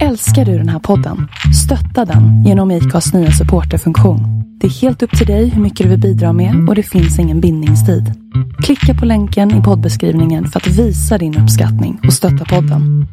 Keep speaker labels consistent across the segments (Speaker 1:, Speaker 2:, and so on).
Speaker 1: Älskar du den här podden? Stötta den genom IKAs nya supporterfunktion. Det är helt upp till dig hur mycket du vill bidra med och det finns ingen bindningstid. Klicka på länken i poddbeskrivningen för att visa din uppskattning och stötta podden.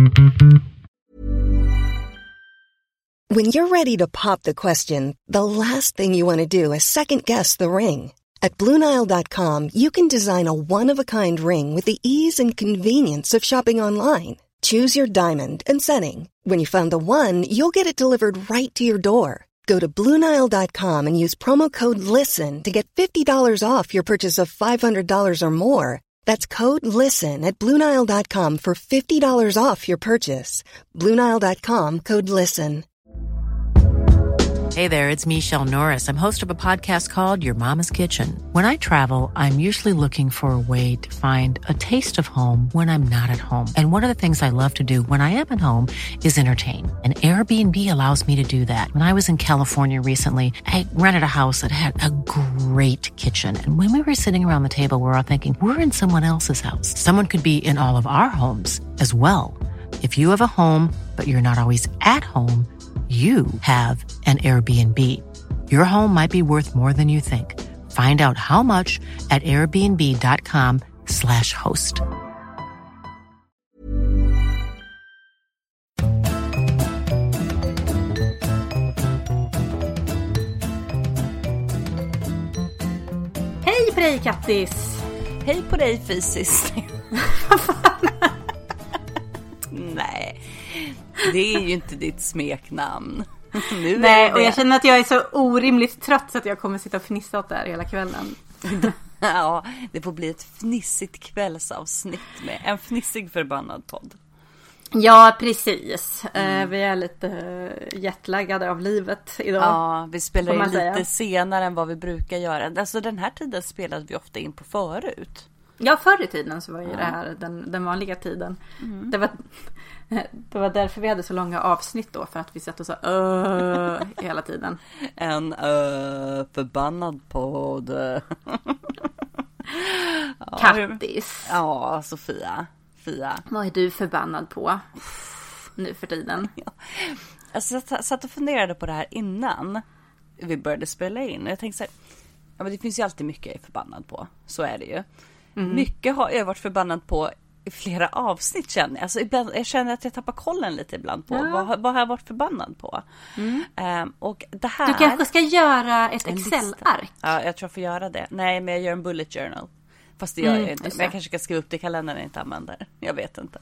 Speaker 2: When you're ready to pop the question, the last thing you want to do is second guess the ring. At BlueNile.com you can design a one-of-a-kind ring with the ease and convenience of shopping online. Choose your diamond and setting. When you find the one, you'll get it delivered right to your door. Go to BlueNile.com and use promo code LISTEN to get $50 off your purchase of $500 or more. That's code LISTEN at BlueNile.com for $50 off your purchase. BlueNile.com, code LISTEN.
Speaker 3: Hey there, it's Michelle Norris. I'm host of a podcast called Your Mama's Kitchen. When I travel, I'm usually looking for a way to find a taste of home when I'm not at home. And one of the things I love to do when I am at home is entertain. And Airbnb allows me to do that. When I was in California recently, I rented a house that had a great kitchen. And when we were sitting around the table, we were all thinking, we're in someone else's house. Someone could be in all of our homes as well. If you have a home, but you're not always at home, you have an Airbnb. Your home might be worth more than you think. Find out how much at airbnb.com/host.
Speaker 4: Hej på dig, Kattis!
Speaker 5: Hej på dig, fysiskt. Nej, det är ju inte ditt smeknamn.
Speaker 4: Nej, och jag känner att jag är så orimligt trött så att jag kommer sitta och fnissa åt det här hela kvällen.
Speaker 5: Ja, det får bli ett fnissigt kvällsavsnitt med en fnissig förbannad podd.
Speaker 4: Ja, precis. Vi är lite jetlaggade av livet idag.
Speaker 5: Ja, vi spelar in lite senare än vad vi brukar göra. Alltså den här tiden spelade vi ofta in på förut.
Speaker 4: Ja, förr i tiden så var ju det här den vanliga tiden. Det var därför vi hade så långa avsnitt då. För att vi satt och sa hela tiden.
Speaker 5: En förbannad podd.
Speaker 4: Kattis.
Speaker 5: Ja, Sofia.
Speaker 4: Vad är du förbannad på nu för tiden?
Speaker 5: Alltså, jag satt och funderade på det här innan vi började spela in. Jag tänkte så här, ja, men det finns ju alltid mycket jag är förbannad på. Så är det ju. Mycket har jag varit förbannad på i flera avsnitt, känner jag. Alltså, ibland, jag känner att jag tappar kollen lite ibland på vad har jag varit förbannad på. Och det här,
Speaker 4: du kanske ska göra ett Excel-ark.
Speaker 5: Ja, jag tror jag får göra det. Nej, men jag gör en bullet journal. Fast det gör jag inte. Men jag kanske ska skriva upp det i kalendern när jag inte använder. Jag vet inte.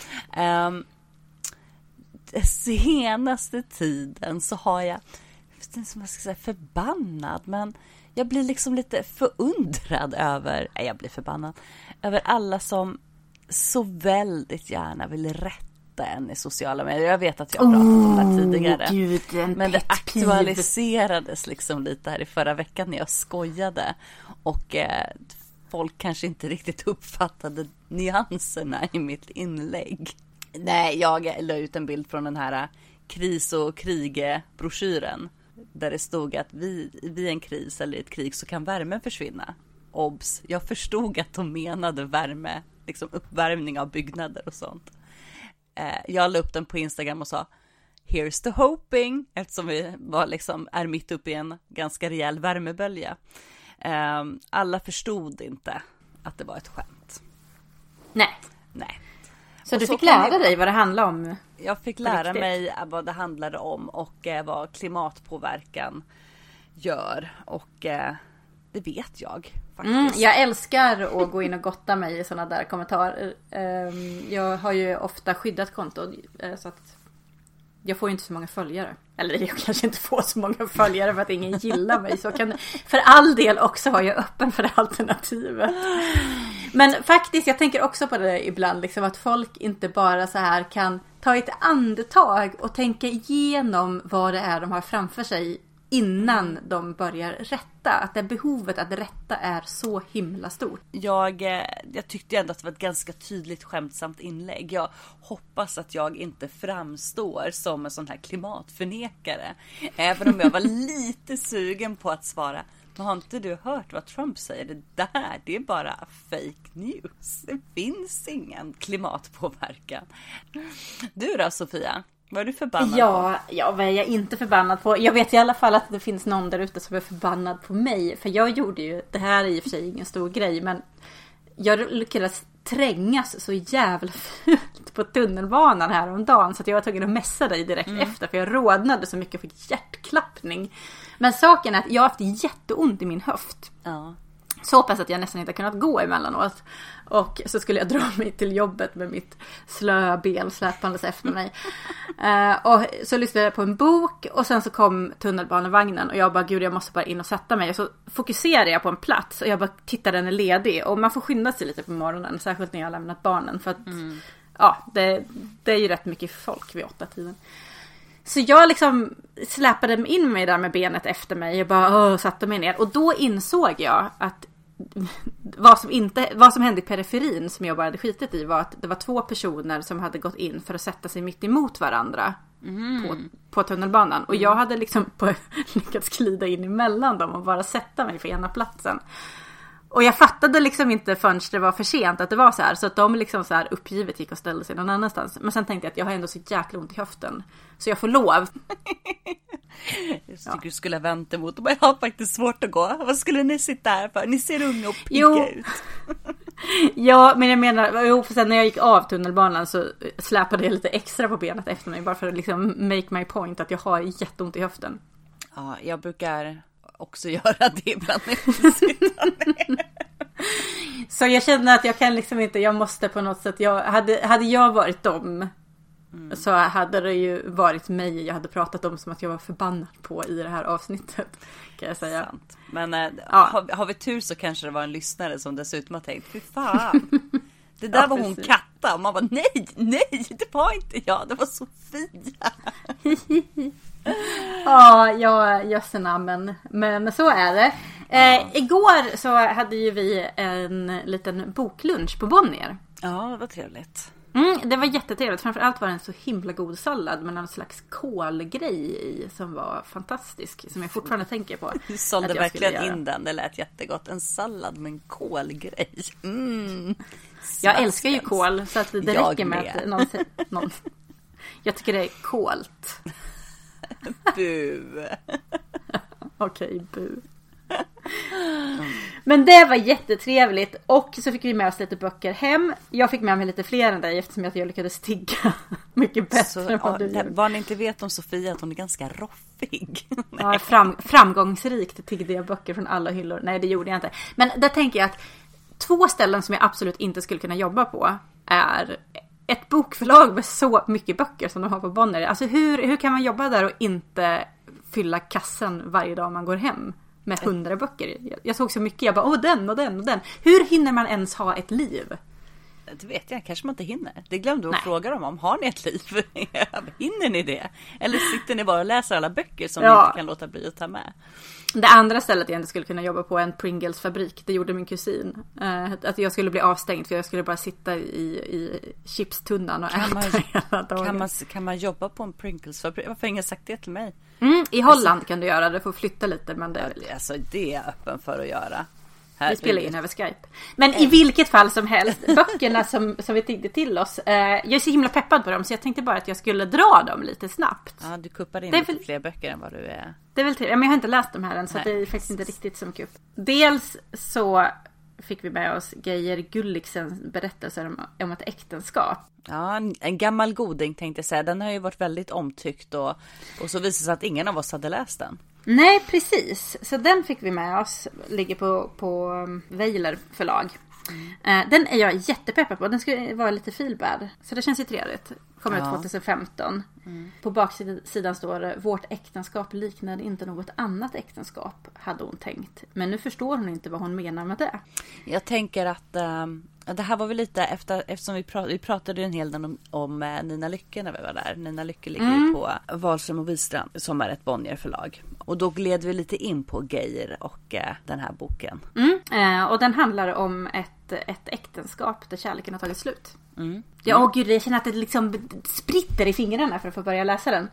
Speaker 5: Senaste tiden så har jag, som jag ska säga, förbannad, men jag blir liksom lite förundrad över, jag blir förbannad över alla som så väldigt gärna vill rätta en i sociala medier. Jag vet att jag har pratat om det här tidigare.
Speaker 4: Gud,
Speaker 5: men det aktualiserades liksom lite här i förra veckan när jag skojade. Och folk kanske inte riktigt uppfattade nyanserna i mitt inlägg. Nej, jag la ut en bild från den här kris- och krigebroschyren. Där det stod att vid en kris eller ett krig så kan värmen försvinna. Obs, jag förstod att de menade värme, liksom uppvärmning av byggnader och sånt. Jag la upp den på Instagram och sa here's the hoping, eftersom vi är mitt uppe i en ganska rejäl värmebölja. Alla förstod inte att det var ett skämt.
Speaker 4: Nej. Så
Speaker 5: och
Speaker 4: du fick lära dig vad det handlar om?
Speaker 5: Jag fick lära mig vad det handlade om och vad klimatpåverkan gör. Och det vet jag faktiskt.
Speaker 4: Jag älskar att gå in och gotta mig i sådana där kommentarer. Jag har ju ofta skyddat konto så att jag får ju inte så många följare. Eller jag kanske inte får så många följare för att ingen gillar mig. Så kan för all del också vara jag öppen för det alternativet. Men faktiskt, jag tänker också på det ibland. Liksom, att folk inte bara så här kan ta ett andetag och tänka igenom vad det är de har framför sig innan de börjar rätta. Att det behovet att rätta är så himla stort.
Speaker 5: Jag tyckte ändå att det var ett ganska tydligt skämtsamt inlägg. Jag hoppas att jag inte framstår som en sån här klimatförnekare. Även om jag var lite sugen på att svara. Men har inte du hört vad Trump säger? Det är bara fake news. Det finns ingen klimatpåverkan. Du då, Sofia? Var du förbannad på?
Speaker 4: Ja, vad är jag inte förbannad på? Jag vet i alla fall att det finns någon där ute som är förbannad på mig. För jag gjorde ju, det här är i och för sig ingen stor grej, men jag lyckades trängas så jävla fult på tunnelbanan här om dagen så att jag var tvungen att mässa dig direkt efter, för jag rodnade så mycket och fick hjärtklappning. Men saken är att jag har haft jätteont i min höft.
Speaker 5: Ja.
Speaker 4: Så pass att jag nästan inte kunnat gå emellanåt. Och så skulle jag dra mig till jobbet med mitt slöa ben släpandes efter mig. Och så lyssnade jag på en bok och sen så kom tunnelbanevagnen och jag bara, gud jag måste bara in och sätta mig. Och så fokuserade jag på en plats och jag bara, titta den är ledig. Och man får skynda sig lite på morgonen, särskilt när jag har lämnat barnen. För att det är ju rätt mycket folk vid 8-tiden. Så jag liksom släpade in mig där med benet efter mig och bara satte mig ner. Och då insåg jag att vad som hände i periferin som jag bara hade skitit i var att det var 2 personer som hade gått in för att sätta sig mitt emot varandra på tunnelbanan. Och jag hade liksom lyckats glida in emellan dem och bara sätta mig för ena platsen. Och jag fattade liksom inte förrän det var för sent att det var så här. Så att de liksom så här uppgivet gick och ställde sig någon annanstans. Men sen tänkte jag att jag har ändå så jäkla ont i höften. Så jag får lov.
Speaker 5: Jag tycker du skulle ha vänt emot. Jag har faktiskt svårt att gå. Vad skulle ni sitta här för? Ni ser unga och pigga ut.
Speaker 4: Ja, men jag menar, för sen när jag gick av tunnelbanan så släpade jag lite extra på benet efter mig. Bara för att liksom make my point att jag har jätteont i höften.
Speaker 5: Ja, jag brukar också göra det ibland när jag inte sitter ner.
Speaker 4: Så jag känner att jag kan liksom inte, jag måste på något sätt, hade jag varit dem så hade det ju varit mig jag hade pratat om som att jag var förbannad på i det här avsnittet, kan jag säga.
Speaker 5: Sant. Men har vi tur så kanske det var en lyssnare som dessutom har tänkt, fy fan, det där var hon Katta. Och man bara, nej, det var inte jag, det var Sofia.
Speaker 4: Ja, jössenamn. Men så är det. Igår så hade ju vi en liten boklunch på Bonnier.
Speaker 5: Ja, det var trevligt.
Speaker 4: Det var jättetrevligt. Framförallt var det en så himla god sallad med någon slags kålgrej i som var fantastisk. Som jag fortfarande tänker på.
Speaker 5: Du sålde verkligen in den. Det lät jättegott. En sallad med en kålgrej.
Speaker 4: Jag älskar ju kål. Så att det räcker med att någon... Jag tycker det är kålt.
Speaker 5: Bu.
Speaker 4: Okej, bu. Men det var jättetrevligt. Och så fick vi med oss lite böcker hem. Jag fick med mig lite fler än dig eftersom jag lyckades tigga mycket bättre än vad du gjorde.
Speaker 5: Vad ni inte vet om Sofia, att hon är ganska roffig.
Speaker 4: Ja, framgångsrikt tiggde jag böcker från alla hyllor. Nej, det gjorde jag inte. Men där tänker jag att 2 ställen som jag absolut inte skulle kunna jobba på är ett bokförlag med så mycket böcker som de har på Bonnier. Alltså hur kan man jobba där och inte fylla kassen varje dag man går hem med 100 böcker? Jag såg så mycket, jag bara, den och den och den. Hur hinner man ens ha ett liv?
Speaker 5: Det vet jag, kanske man inte hinner. Det glömde att fråga dem om, har ni ett liv? Hinner ni det? Eller sitter ni bara och läser alla böcker som ni inte kan låta bli att ta med?
Speaker 4: Det andra stället jag inte skulle kunna jobba på är en Pringles-fabrik. Det gjorde min kusin. Att jag skulle bli avstängd för jag skulle bara sitta i chipstunnan och äta hela dagen.
Speaker 5: Kan man jobba på en Pringles-fabrik? Varför har ingen sagt det till mig?
Speaker 4: I Holland kan du göra det, får flytta lite. Men det
Speaker 5: är jag öppen för att göra.
Speaker 4: Vi spelar in över Skype. Men i vilket fall som helst, böckerna som vi tiggde till oss, jag är så himla peppad på dem så jag tänkte bara att jag skulle dra dem lite snabbt.
Speaker 5: Ja, du kuppar in lite fler böcker än vad du är.
Speaker 4: Det är väl trevligt, men jag har inte läst dem här än så det är faktiskt inte riktigt som kupp. Dels så fick vi med oss Geir Gulliksens berättelser om ett äktenskap.
Speaker 5: Ja, en gammal goding tänkte jag säga. Den har ju varit väldigt omtyckt och så visade det sig att ingen av oss hade läst den.
Speaker 4: Nej, precis. Så den fick vi med oss. Ligger på Weiler förlag. Den är jag jättepeppad på. Den ska vara lite feelbad. Så det känns ju trevligt. Kom ut 2015. På baksidan står det: vårt äktenskap liknade inte något annat äktenskap, hade hon tänkt. Men nu förstår hon inte vad hon menar med det.
Speaker 5: Jag tänker att det här var väl lite eftersom vi pratade en hel del om Nina Lycke när vi var där. Nina Lycke ligger ju på Wahlström och Wistrand som är ett Bonnier-förlag. Och då gled vi lite in på Geir och den här boken.
Speaker 4: Och den handlar om ett äktenskap där kärleken har tagit slut. Ja, gud, jag känner att det liksom spritter i fingrarna för att få börja läsa den.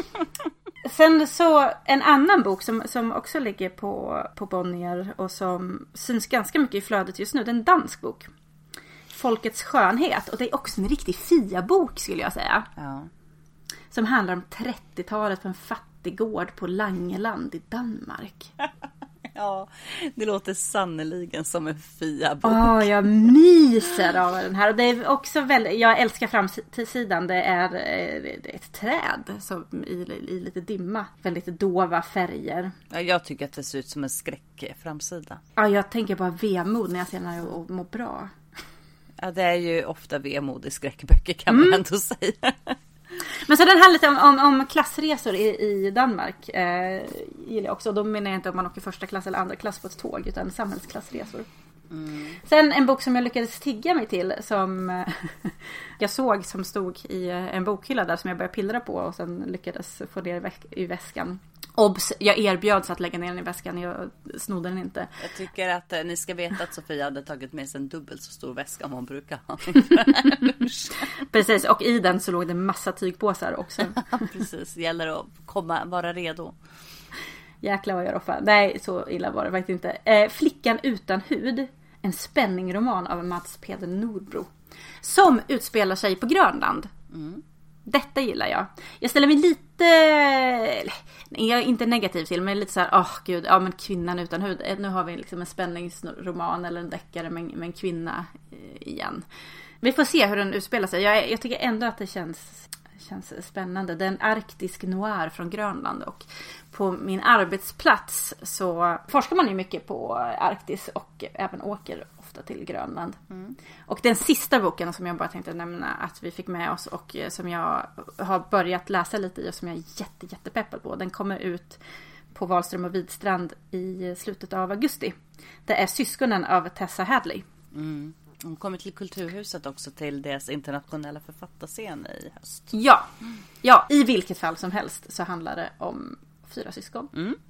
Speaker 4: Sen så en annan bok som också ligger på Bonnier och som syns ganska mycket i flödet just nu. Det är en dansk bok. Folkets skönhet. Och det är också en riktig Fia-bok skulle jag säga.
Speaker 5: Ja.
Speaker 4: som handlar om 30-talet på en fattig gård på Langeland i Danmark.
Speaker 5: Ja, det låter sannoliken som en Fia-bok.
Speaker 4: Jag myser av den här. Och det är också väldigt, jag älskar framsidan. Det är ett träd som i lite dimma. Väldigt dova färger.
Speaker 5: Ja, jag tycker att det ser ut som en skräckframsida.
Speaker 4: Ja, jag tänker bara vemod när jag ser den här och mår bra.
Speaker 5: Ja, det är ju ofta vemod i skräckböcker kan man ändå säga.
Speaker 4: Men så den här lite om klassresor i Danmark gillar jag också. Då menar jag inte om man åker första klass eller andra klass på ett tåg, utan samhällsklassresor. Sen en bok som jag lyckades tigga mig till, som jag såg som stod i en bokhylla där, som jag började pillra på och sen lyckades få ner i väskan. Obs, jag erbjöds att lägga ner den i väskan, jag snodde den inte.
Speaker 5: Jag tycker att ni ska veta att Sofia hade tagit med sig en dubbelt så stor väska om hon brukar ha.
Speaker 4: Precis, och i den så låg det en massa tygpåsar också.
Speaker 5: Precis, det gäller att vara redo.
Speaker 4: Jäklar vad jag roffar. Nej, så illa var det faktiskt inte. Flickan utan hud. En spänningroman av Mats Peder Nordbro. Som utspelar sig på Grönland. Detta gillar jag. Jag ställer mig lite... Jag är inte negativ till, men lite så här, gud, ja men kvinnan utan hud. Nu har vi liksom en spänningsroman eller en deckare med en kvinna igen. Vi får se hur den utspelar sig. Jag tycker ändå att det känns spännande. Det är en arktisk noir från Grönland, och på min arbetsplats så forskar man ju mycket på Arktis och även åker ofta till Grönland. Och den sista boken som jag bara tänkte nämna att vi fick med oss och som jag har börjat läsa lite i och som jag är jättepeppad på. Den kommer ut på Wahlström och Widstrand i slutet av augusti. Det är Syskonen av Tessa Hadley.
Speaker 5: Hon kommer till Kulturhuset också, till deras internationella författarscen i höst.
Speaker 4: Ja, i vilket fall som helst så handlar det om 4 syskon.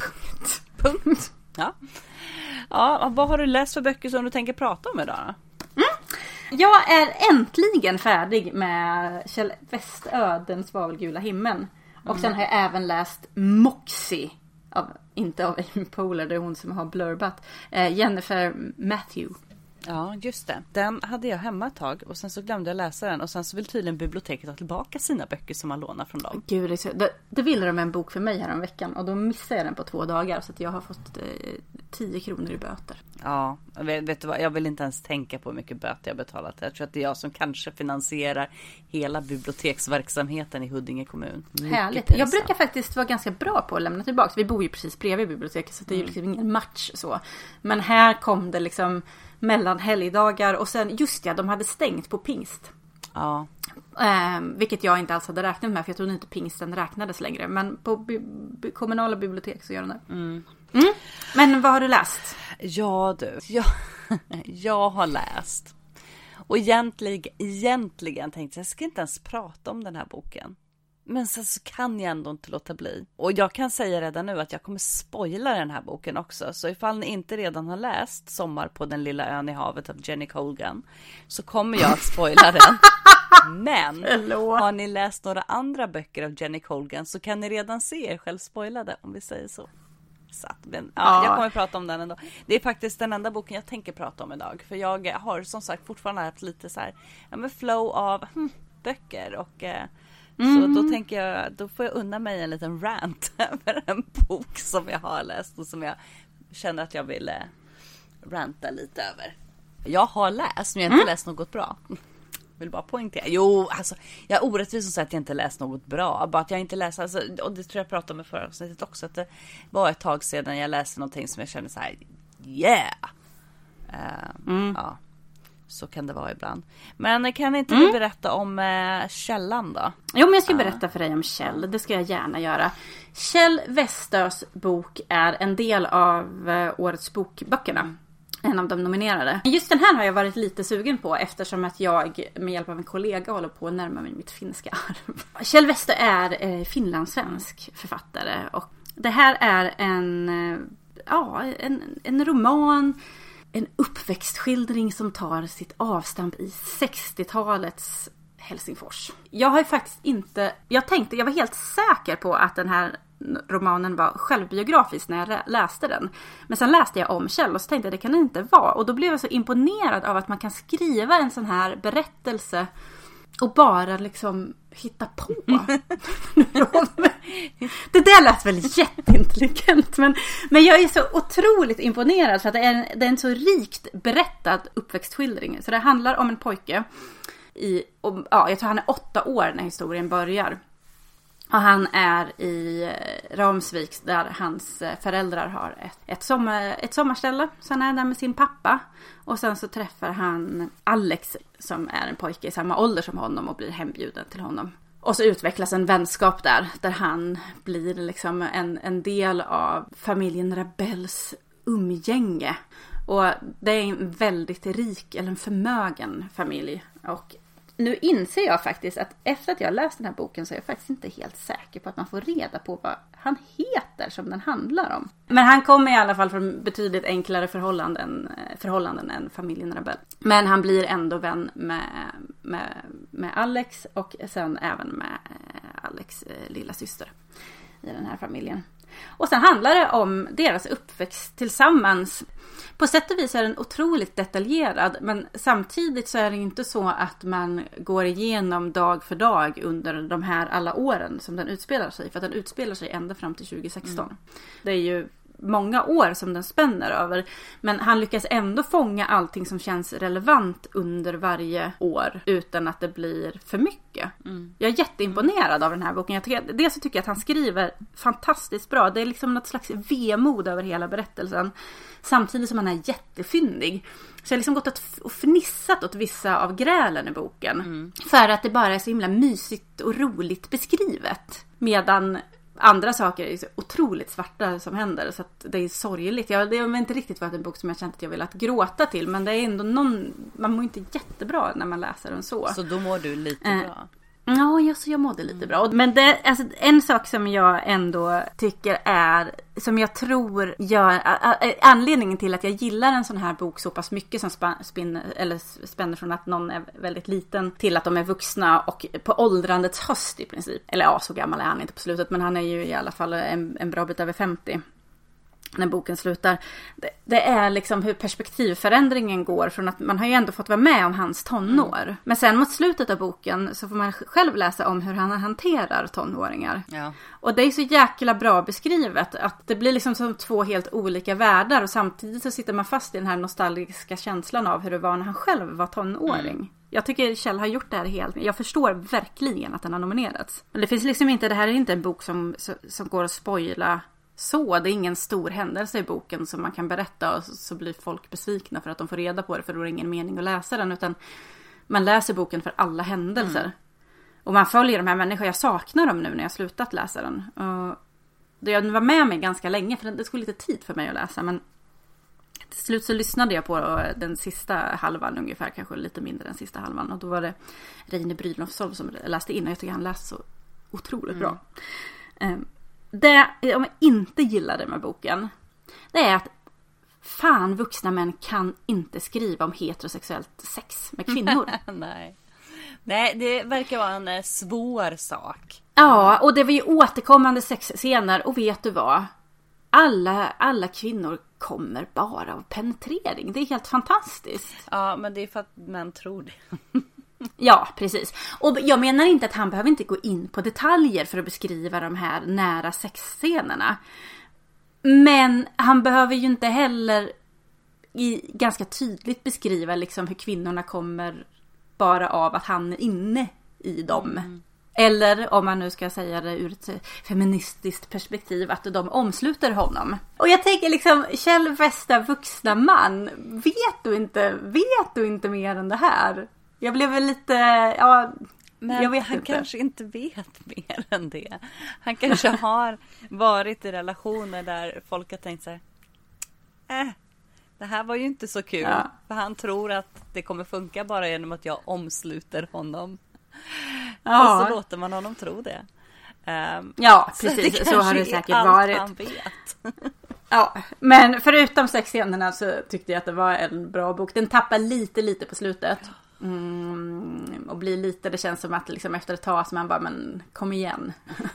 Speaker 5: Punkt. Ja, vad har du läst för böcker som du tänker prata om idag?
Speaker 4: Jag är äntligen färdig med Kjell Westö, Den svavelgula himlen. Och sen har jag även läst Moxie, inte av Amy Poehler, det är hon som har blurbat, Jennifer Matthew.
Speaker 5: Ja, just det. Den hade jag hemma ett tag och sen så glömde jag läsa den, och sen så vill tydligen biblioteket ha tillbaka sina böcker som man lånar från dem.
Speaker 4: Gud, det ville de en bok för mig här om veckan, och då missade jag den på 2 dagar, så att jag har fått 10 kronor i böter.
Speaker 5: Ja, vet du vad? Jag vill inte ens tänka på hur mycket böter jag betalat. Jag tror att det är jag som kanske finansierar hela biblioteksverksamheten i Huddinge kommun.
Speaker 4: Härligt. Jag brukar faktiskt vara ganska bra på att lämna tillbaka. Vi bor ju precis bredvid biblioteket, så det är ju liksom ingen match så. Men här kom det liksom mellan helgdagar, och sen just de hade stängt på pingst.
Speaker 5: Ja.
Speaker 4: Vilket jag inte alls hade räknat med, för jag trodde inte pingsten räknades längre. Men på kommunala bibliotek så gör den det. Men vad har du läst?
Speaker 5: Ja du, jag har läst. Och egentligen tänkte jag ska inte ens prata om den här boken. Men sen så kan jag ändå inte låta bli. Och jag kan säga redan nu att jag kommer spoila den här boken också. Så ifall ni inte redan har läst Sommar på den lilla ön i havet av Jenny Colgan, så kommer jag att spoila den. Men har ni läst några andra böcker av Jenny Colgan så kan ni redan se er själv spoilade, om vi säger så. Men, jag kommer prata om den ändå. Det är faktiskt den enda boken jag tänker prata om idag. För jag har som sagt fortfarande haft lite så här, flow av böcker. Och så då tänker jag, då får jag unna mig en liten rant över en bok som jag har läst och som jag känner att jag vill ranta lite över. Jag har läst, men jag har inte läst något bra. Vill bara poängtera. Jo, alltså jag är orättvis att säga att jag inte läst något bra. Bara att jag inte läst, alltså, och det tror jag pratade om i förra avsnittet också, att det var ett tag sedan jag läste någonting som jag kände så här, ja, så kan det vara ibland. Men kan inte du berätta om Källan då? Jo, men jag ska berätta för dig om Kjell. Det ska jag gärna göra. Kjell Westös bok är en del av årets bokböckerna. En av de nominerade. Just den här har jag varit lite sugen på, eftersom att jag med hjälp av en kollega håller på att närma mig mitt finska arv. Kjell Westö är finlandssvensk författare, och det här är en roman, en uppväxtskildring som tar sitt avstamp i 60-talets Helsingfors. Jag har faktiskt inte... Jag var helt säker på att den här romanen var självbiografisk när jag läste den. Men sen läste jag om Kjell och så tänkte jag, det kan det inte vara. Och då blev jag så imponerad av att man kan skriva en sån här berättelse och bara liksom hitta på.
Speaker 4: Det där lät väl jätteintelligent. Men jag är så otroligt imponerad för att det är en så rikt berättad uppväxtskildring. Så det handlar om en pojke jag tror han är 8 år när historien börjar. Och han är i Ramsvik där hans föräldrar har ett sommarställe. Så han är där med sin pappa. Och sen så träffar han Alex som är en pojke i samma ålder som honom och blir hembjuden till honom. Och så utvecklas en vänskap där han blir liksom en del av familjen Rabells umgänge. Och det är en väldigt rik eller en förmögen familj. Och nu inser jag faktiskt att efter att jag läst den här boken så är jag faktiskt inte helt säker på att man får reda på vad han heter som den handlar om. Men han kommer i alla fall från betydligt enklare förhållanden än familjen Rabell. Men han blir ändå vän med Alex och sen även med Alex lilla syster i den här familjen. Och sen handlar det om deras uppväxt tillsammans. På sätt och vis är den otroligt detaljerad, men samtidigt så är det inte så att man går igenom dag för dag under de här alla åren som den utspelar sig. För att den utspelar sig ända fram till 2016. Det är ju många år som den spänner över, men han lyckas ändå fånga allting som känns relevant under varje år utan att det blir för mycket. Jag är jätteimponerad av den här boken. Dels så tycker jag att han skriver fantastiskt bra. Det är liksom något slags vemod över hela berättelsen samtidigt som han är jättefyndig. Så jag har liksom gått och fnissat åt vissa av grälen i boken för att det bara är så himla mysigt och roligt beskrivet, medan andra saker är så otroligt svarta som händer så att det är sorgligt. Det har inte riktigt varit en bok som jag känt att jag velat gråta till, men det är ändå man mår inte jättebra när man läser den så.
Speaker 5: Så då mår du lite bra?
Speaker 4: Ja, jag mådde lite bra. Men en sak som jag ändå tycker är, som jag tror gör anledningen till att jag gillar en sån här bok så pass mycket som spänner från att någon är väldigt liten till att de är vuxna och på åldrandets höst i princip. Eller ja, så gammal är han inte på slutet, men han är ju i alla fall en bra bit över 50 när boken slutar. Det är liksom hur perspektivförändringen går från att man har ju ändå fått vara med om hans tonår. Men sen mot slutet av boken så får man själv läsa om hur han hanterar tonåringar. Ja. Och det är så jäkla bra beskrivet att det blir liksom som 2 helt olika världar och samtidigt så sitter man fast i den här nostalgiska känslan av hur det var när han själv var tonåring. Jag tycker Kjell har gjort det här helt. Jag förstår verkligen att den har nominerats. Men det finns liksom inte, det här är inte en bok som går att spoila. Så det är ingen stor händelse i boken som man kan berätta och så blir folk besvikna för att de får reda på det, för då är det ingen mening att läsa den, utan man läser boken för alla händelser. Och man följer de här människorna. Jag saknar dem nu när jag slutat läsa den. Och jag var med mig ganska länge för det skulle lite tid för mig att läsa, men till slut så lyssnade jag på den sista halvan ungefär, kanske lite mindre än sista halvan, och då var det Reine Brynolfsson som läste in och jag tycker han läste så otroligt bra. Det om jag inte gillade med boken, det är att fan, vuxna män kan inte skriva om heterosexuellt sex med kvinnor.
Speaker 5: Nej, det verkar vara en svår sak.
Speaker 4: Ja, och det var ju återkommande sexscener, och vet du vad? Alla kvinnor kommer bara av penetrering. Det är helt fantastiskt.
Speaker 5: Ja, men det är för att män tror det.
Speaker 4: Ja, precis. Och jag menar inte att han behöver inte gå in på detaljer för att beskriva de här nära sexscenerna. Men han behöver ju inte heller ganska tydligt beskriva liksom hur kvinnorna kommer bara av att han är inne i dem. Eller om man nu ska säga det ur ett feministiskt perspektiv, att de omsluter honom. Och jag tänker liksom, Kjell Wester, vuxna man, vet du inte mer än det här? Jag blev väl lite,
Speaker 5: men jag vet han inte. Kanske inte vet mer än det. Han kanske har varit i relationer där folk har tänkt så här, det här var ju inte så kul. Ja. För han tror att det kommer funka bara genom att jag omsluter honom. Ja. Och så låter man honom tro det.
Speaker 4: Ja, precis. Så har det säkert varit.
Speaker 5: Han vet.
Speaker 4: Ja, men förutom sexscenerna så tyckte jag att det var en bra bok. Den tappar lite på slutet. Och blir lite, det känns som att liksom efter ett tag så man bara, men kom igen.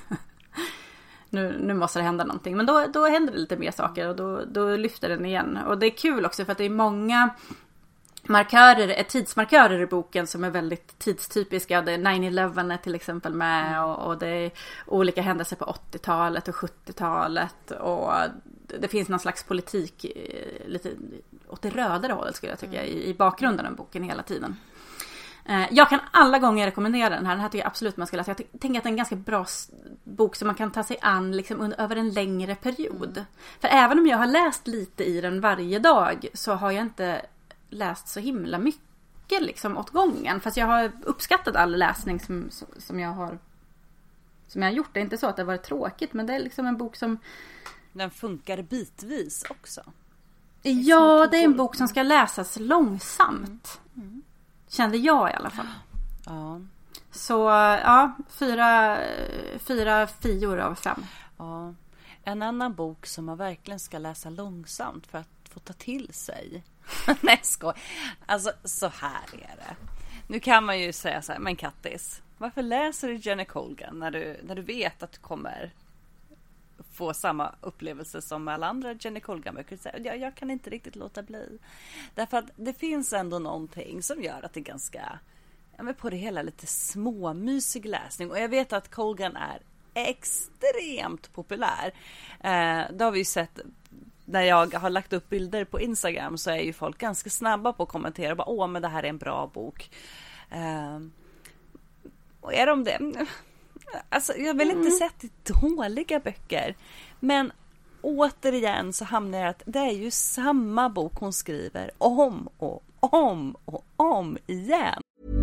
Speaker 4: nu måste det hända någonting. Men då händer det lite mer saker och då lyfter den igen. Och det är kul också för att det är många tidsmarkörer i boken som är väldigt tidstypiska. Det är 9/11 är till exempel med och det är olika händelser på 80-talet och 70-talet och det finns någon slags politik lite åt det rödare hållet skulle jag tycka i bakgrunden av boken hela tiden. Jag kan alla gånger rekommendera den här. Den här tycker jag absolut man ska läsa. Jag tänker att det är en ganska bra bok som man kan ta sig an liksom över en längre period. För även om jag har läst lite i den varje dag så har jag inte läst så himla mycket liksom åt gången. Fast jag har uppskattat all läsning som jag har gjort. Det är inte så att det har varit tråkigt, men det är liksom en bok som...
Speaker 5: Den funkar bitvis också.
Speaker 4: Ja, det är en bok som ska läsas långsamt. Kände jag i alla fall.
Speaker 5: Ja.
Speaker 4: Så ja, 4 fior av 5.
Speaker 5: Ja. En annan bok som man verkligen ska läsa långsamt för att få ta till sig. Nej, skoj. Alltså, så här är det. Nu kan man ju säga så här, men Kattis, varför läser du Jenny Colgan när du vet att du kommer få samma upplevelse som alla andra Jenny Colgan-böcker? Jag kan inte riktigt låta bli. Därför att det finns ändå någonting som gör att det är ganska, på det hela lite småmysig läsning. Och jag vet att Colgan är extremt populär. Det har vi ju sett. När jag har lagt upp bilder på Instagram så är ju folk ganska snabba på att kommentera. Bara, men det här är en bra bok. Och är de det? Alltså, jag vill inte sett dåliga böcker. Men återigen så hamnar jag att det är ju samma bok hon skriver om och om igen.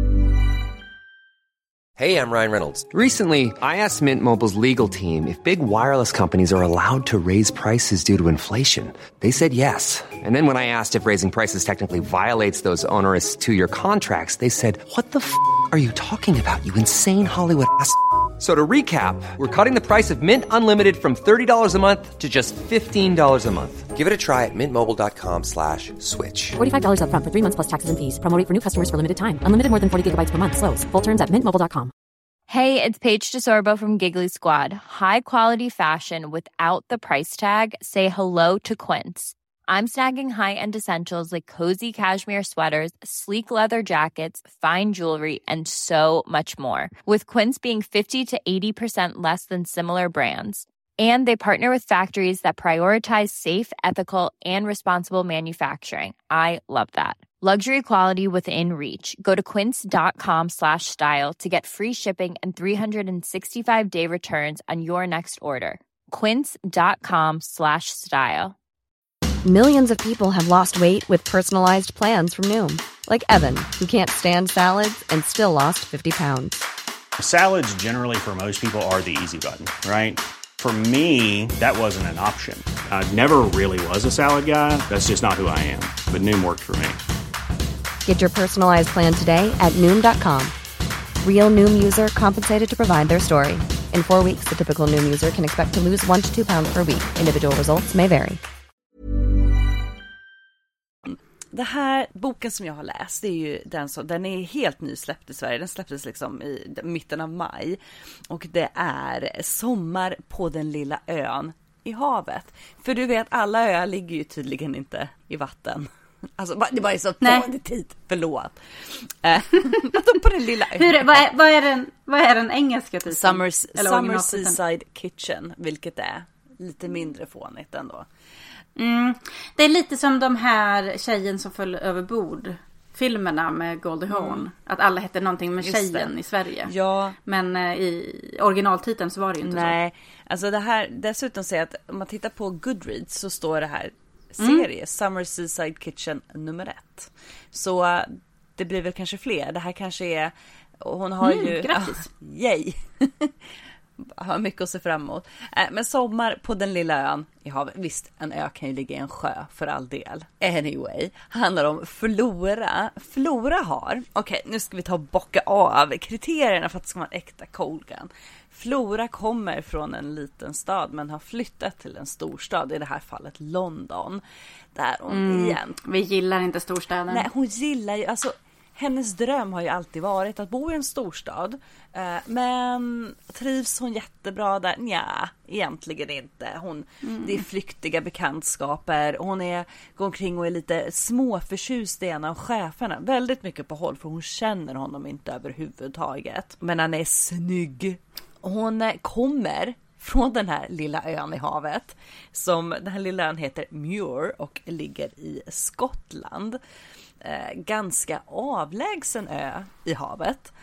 Speaker 6: Hey, I'm Ryan Reynolds. Recently, I asked Mint Mobile's legal team if big wireless companies are allowed to raise prices due to inflation. They said yes. And then when I asked if raising prices technically violates those onerous 2-year contracts, they said, "What the f*** are you talking about, you insane Hollywood ass?" So to recap, we're cutting the price of Mint Unlimited from $30 a month to just $15 a month. Give it a try at mintmobile.com/switch.
Speaker 7: $45 up front for 3 months plus taxes and fees. Promo rate for new customers for limited time. Unlimited more than 40 gigabytes per month. Slows full terms at mintmobile.com.
Speaker 8: Hey, it's Paige DeSorbo from Giggly Squad. High quality fashion without the price tag. Say hello to Quince. I'm snagging high-end essentials like cozy cashmere sweaters, sleek leather jackets, fine jewelry, and so much more. With Quince being 50 to 80% less than similar brands. And they partner with factories that prioritize safe, ethical, and responsible manufacturing. I love that. Luxury quality within reach. Go to quince.com/style to get free shipping and 365-day returns on your next order. Quince.com/style.
Speaker 7: Millions of people have lost weight with personalized plans from Noom. Like Evan, who can't stand salads and still lost 50 pounds.
Speaker 9: Salads generally for most people are the easy button, right? For me, that wasn't an option. I never really was a salad guy. That's just not who I am. But Noom worked for me.
Speaker 7: Get your personalized plan today at Noom.com. Real Noom user compensated to provide their story. In 4 weeks, the typical Noom user can expect to lose 1 to 2 pounds per week. Individual results may vary.
Speaker 5: Det här boken som jag har läst, det är ju den är helt nysläppt i Sverige. Den släpptes liksom i mitten av maj. Och det är Sommar på den lilla ön i havet. För du vet, alla öar ligger ju tydligen inte i vatten. Alltså, det bara är så tid. Förlåt. På den lilla ön.
Speaker 4: Vad är den engelska titeln?
Speaker 5: Summer Seaside Kitchen, vilket är lite mindre fånigt ändå.
Speaker 4: Det är lite som de här Tjejen som föll över bord filmerna med Goldie Hawn. Att alla hette någonting med tjejen i Sverige.
Speaker 5: Ja.
Speaker 4: Men i originaltiteln så var det ju inte så.
Speaker 5: Nej, alltså det här, dessutom säger att om man tittar på Goodreads så står det här serie Summer Seaside Kitchen nummer 1. Så det blir väl kanske fler. Det här kanske är, hon har ju
Speaker 4: grattis.
Speaker 5: Yay. Har mycket att se fram emot. Men Sommar på den lilla ön i havet. Visst, en ö kan ju ligga i en sjö för all del. Anyway, handlar om Flora. Flora har, okej, nu ska vi ta och bocka av kriterierna för att det ska vara en äkta Colgan. Flora kommer från en liten stad men har flyttat till en storstad, i det här fallet London. Där hon igen.
Speaker 4: Vi gillar inte storstäder.
Speaker 5: Nej, hon gillar ju, alltså hennes dröm har ju alltid varit att bo i en storstad. Men trivs hon jättebra där? Nja, egentligen inte. Det är flyktiga bekantskaper. Hon går omkring och är lite småförtjust i en av cheferna. Väldigt mycket på håll, för hon känner honom inte överhuvudtaget. Men han är snygg. Hon kommer från den här lilla ön i havet. Den här lilla ön heter Muir och ligger i Skottland. Ganska avlägsen ö i havet.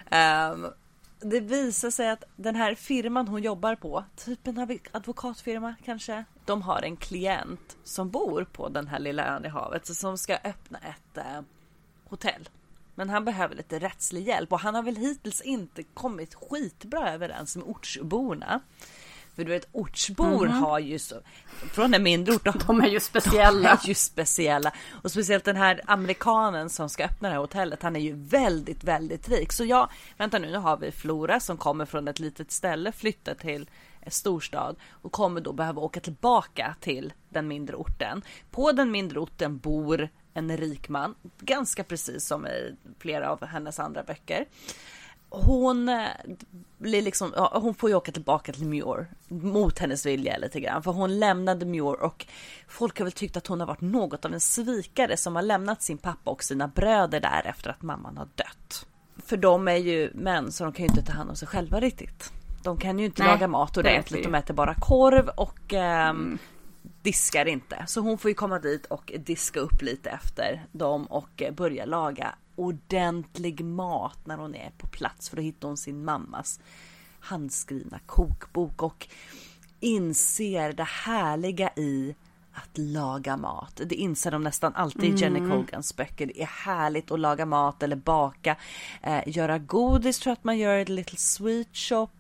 Speaker 5: Det visar sig att den här firman hon jobbar på, typ en advokatfirma kanske, de har en klient som bor på den här lilla ön i havet som ska öppna ett hotell. Men han behöver lite rättslig hjälp och han har väl hittills inte kommit skitbra överens med ortsborna. För du vet, ortsbor har ju så, från en mindre ort,
Speaker 4: de är ju speciella.
Speaker 5: De är ju speciella. Och speciellt den här amerikanen som ska öppna det här hotellet, han är ju väldigt, väldigt rik. Så vänta nu har vi Flora som kommer från ett litet ställe, flyttar till en storstad och kommer då behöva åka tillbaka till den mindre orten. På den mindre orten bor en rik man, ganska precis som i flera av hennes andra böcker. Hon får ju åka tillbaka till Muir mot hennes vilja lite grann, för hon lämnade Muir och folk har väl tyckt att hon har varit något av en svikare som har lämnat sin pappa och sina bröder där efter att mamman har dött. För de är ju män, så de kan ju inte ta hand om sig själva riktigt. De kan ju inte laga mat ordentligt, de äter bara korv och diskar inte. Så hon får ju komma dit och diska upp lite efter dem och börja laga ordentlig mat när hon är på plats, för då hittar hon sin mammas handskrivna kokbok och inser det härliga i att laga mat. Det inser de nästan alltid i Jenny Colgans böcker. Det är härligt att laga mat eller baka. Göra godis, tror jag att man gör ett Little Sweet Shop.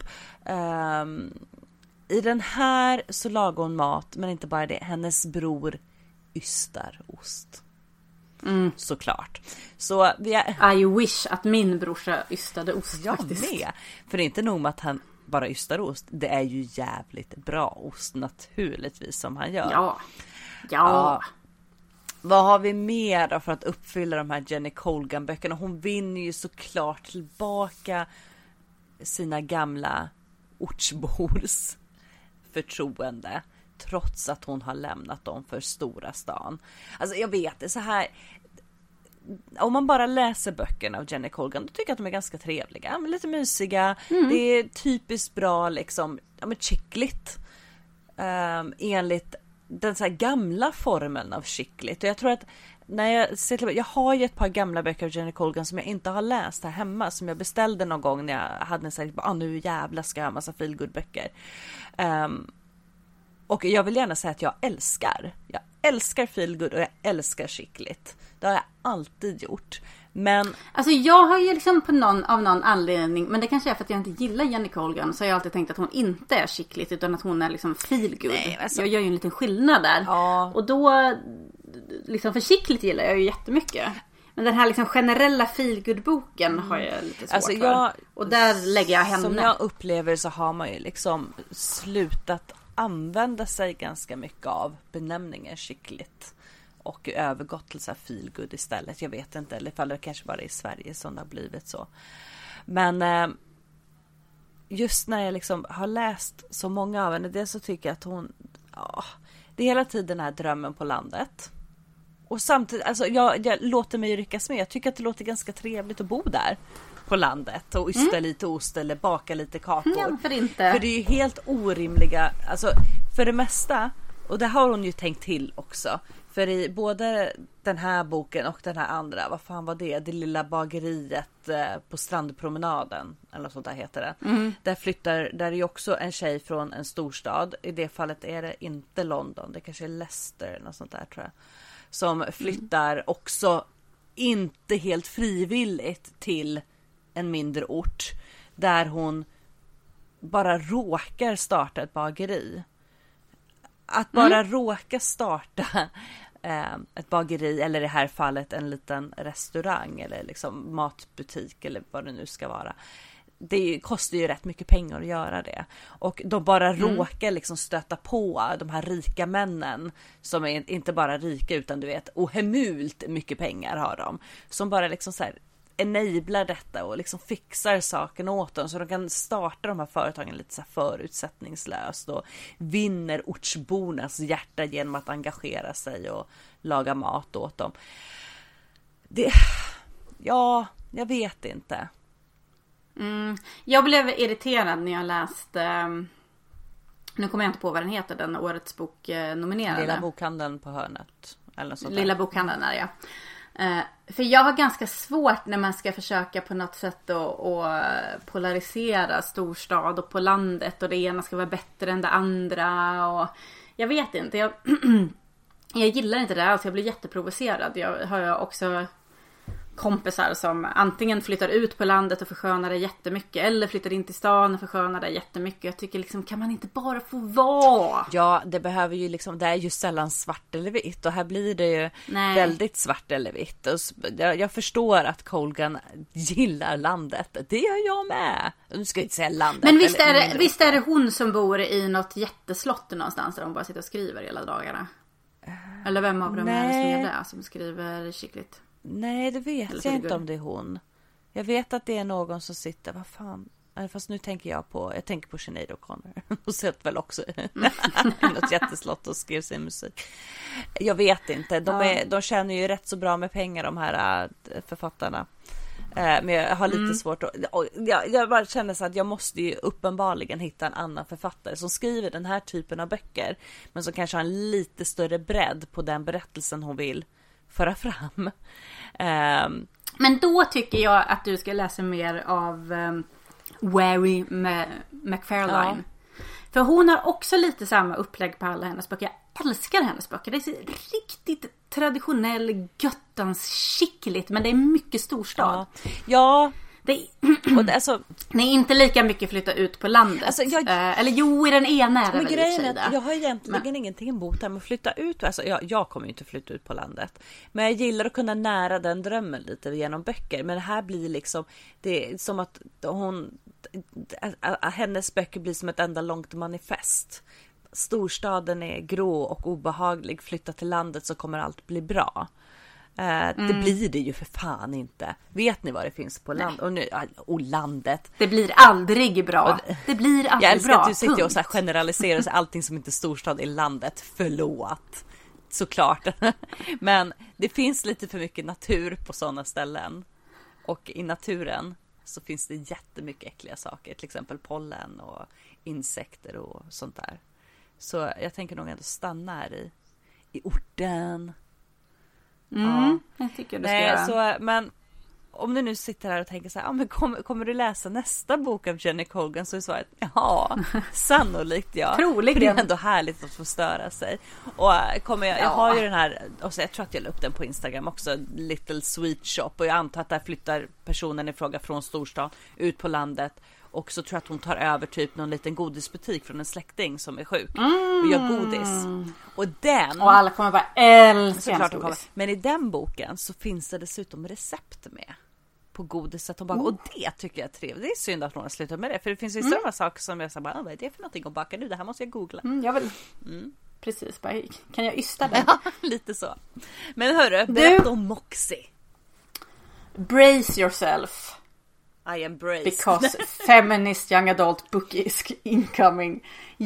Speaker 5: I den här så lagar hon mat, men inte bara det. Hennes bror ystar ost. Såklart. Så
Speaker 4: I wish att min brorsa ystade ost.
Speaker 5: Jag
Speaker 4: faktiskt.
Speaker 5: med. För det är inte nog med att han bara ystar ost. Det är ju jävligt bra ost naturligtvis som han gör.
Speaker 4: Ja.
Speaker 5: Vad har vi mer då för att uppfylla de här Jenny Colgan-böckerna? Hon vinner ju såklart tillbaka sina gamla ortsbors förtroende, trots att hon har lämnat dem för stora stan. Alltså jag vet det så här, om man bara läser böckerna av Jenny Colgan, då tycker jag att de är ganska trevliga, men lite mysiga. Det är typiskt bra liksom, chickligt. Enligt den så här gamla formeln av chickligt. Och jag tror att när jag ser till, jag har ju ett par gamla böcker av Jenny Colgan som jag inte har läst här hemma, som jag beställde någon gång när jag hade en sån här, nu jävla ska jag ha en massa feelgood-böcker. Och jag vill gärna säga att jag älskar feelgood och jag älskar chickligt. Det har jag alltid gjort. Men
Speaker 4: alltså jag har ju liksom av någon anledning, men det kanske är för att jag inte gillar Jenny Colgan, så har jag alltid tänkt att hon inte är chickligt utan att hon är liksom feelgood. Alltså, jag gör ju en liten skillnad där. Ja. Och då liksom, för chickligt gillar jag ju jättemycket. Men den här liksom generella feelgood-boken har jag lite svårt för. Och där lägger jag henne.
Speaker 5: Som jag upplever så har man ju liksom slutat använda sig ganska mycket av benämningen chickligt och övergått till så här feelgood istället. Jag vet inte, eller ifall det kanske bara är i Sverige som det har blivit så. Men just när jag liksom har läst så många av henne, det så tycker jag att hon, det är hela tiden den här drömmen på landet. Och samtidigt, alltså jag låter mig ryckas med. Jag tycker att det låter ganska trevligt att bo där på landet och ysta lite ost eller baka lite kakor.
Speaker 4: Ja, för inte.
Speaker 5: För det är ju helt orimliga, alltså för det mesta, och det har hon ju tänkt till också. För i både den här boken och den här andra, vad fan var det? Det lilla bageriet på strandpromenaden, eller något sånt där heter det. Där är ju också en tjej från en storstad. I det fallet är det inte London, det kanske är Leicester eller något sånt där, tror jag. Som flyttar också inte helt frivilligt till en mindre ort där hon bara råkar starta ett bageri. Att bara råka starta ett bageri, eller i det här fallet en liten restaurang eller liksom matbutik eller vad det nu ska vara. Det kostar ju rätt mycket pengar att göra det. Och de bara råkar liksom stöta på de här rika männen som är inte bara rika utan du vet ohemult mycket pengar har de. Som bara liksom så här enablar detta och liksom fixar saken åt dem så de kan starta de här företagen lite så här förutsättningslöst och vinner ortsbornas hjärta genom att engagera sig och laga mat åt dem. Jag vet inte.
Speaker 4: Jag blev irriterad när jag läste, nu kommer jag inte på vad den heter, den årets bok nominerade.
Speaker 5: Lilla bokhandeln på hörnet. Eller sånt där.
Speaker 4: Lilla bokhandeln är det, ja. För jag har ganska svårt när man ska försöka på något sätt att polarisera storstad och på landet och det ena ska vara bättre än det andra och jag vet inte, jag gillar inte det alls, jag blir jätteprovocerad. Jag har också kompisar som antingen flyttar ut på landet och förskönar det jättemycket eller flyttar in till stan och förskönar det jättemycket. Jag tycker liksom, kan man inte bara få vara?
Speaker 5: Ja, det behöver ju liksom, det är ju sällan svart eller vitt och här blir det ju väldigt svart eller vitt. Och jag förstår att Colgan gillar landet. Det gör jag med. Nu ska jag inte säga landet.
Speaker 4: Men visst är det hon som bor i något jätteslott någonstans där hon bara sitter och skriver hela dagarna? Eller vem av dem är det som är det som skriver skickligt?
Speaker 5: Nej, det vet jag inte om det är hon. Jag vet att det är någon som sitter, vad fan. Fast nu tänker jag på Sinéad O'Connor. Hon sett väl också något jätteslott och skrev sin musik. Jag vet inte. De tjänar ju rätt så bra med pengar, de här författarna. Men jag har lite svårt att... Jag bara känner så att jag måste ju uppenbarligen hitta en annan författare som skriver den här typen av böcker. Men som kanske har en lite större bredd på den berättelsen hon vill föra fram.
Speaker 4: Men då tycker jag att du ska läsa mer av Wary McFarlane. Ja. För hon har också lite samma upplägg på alla hennes böcker. Jag älskar hennes böcker. Det är så riktigt traditionell göttans-skickligt, men det är mycket storstad.
Speaker 5: Ja.
Speaker 4: Det är inte lika mycket flytta ut på landet. Alltså, eller jo, i den ena är det väl grejen
Speaker 5: är, jag har egentligen ingenting emot det med att flytta ut. Alltså, jag kommer ju inte flytta ut på landet. Men jag gillar att kunna nära den drömmen lite genom böcker. Men det här blir liksom, det är som att hennes böcker blir som ett enda långt manifest. Storstaden är grå och obehaglig. Flytta till landet så kommer allt bli bra. Det blir det ju för fan inte. Vet ni vad det finns på land? Och landet.
Speaker 4: Det blir aldrig bra. Det blir aldrig bra.
Speaker 5: Jag älskar att du sitter och så här generaliserar så allting som inte är storstad i landet. Förlåt. Såklart. Men det finns lite för mycket natur på sådana ställen. Och i naturen så finns det jättemycket äckliga saker. Till exempel pollen och insekter och sånt där. Så jag tänker nog ändå stanna här i orten.
Speaker 4: Jag tycker du ska göra.
Speaker 5: Men om du nu sitter här och tänker så här, men kommer du läsa nästa bok av Jenny Colgan, så är svaret sannolikt ja.
Speaker 4: Troligen.
Speaker 5: För det är ändå härligt att få störa sig. Och jag har ju den här, och så jag tror att jag la upp den på Instagram också, Little Sweet Shop, och jag antar att där flyttar personen i fråga från storstad ut på landet. Och så tror jag att hon tar över typ någon liten godisbutik från en släkting som är sjuk och gör godis. Och
Speaker 4: alla kommer bara älska godis.
Speaker 5: Men i den boken så finns det dessutom recept med på godiset. Och det tycker jag är trevligt. Det är synd att hon har slutat med det. För det finns ju sådana saker som jag säger, vad är det för någonting att baka nu? Det här måste jag googla.
Speaker 4: Jag vill... Precis, bara, kan jag ysta det?
Speaker 5: Ja, lite så. Men hörru, berätta om Moxie.
Speaker 4: Brace yourself.
Speaker 5: I embrace.
Speaker 4: Because feminist young adult book is incoming.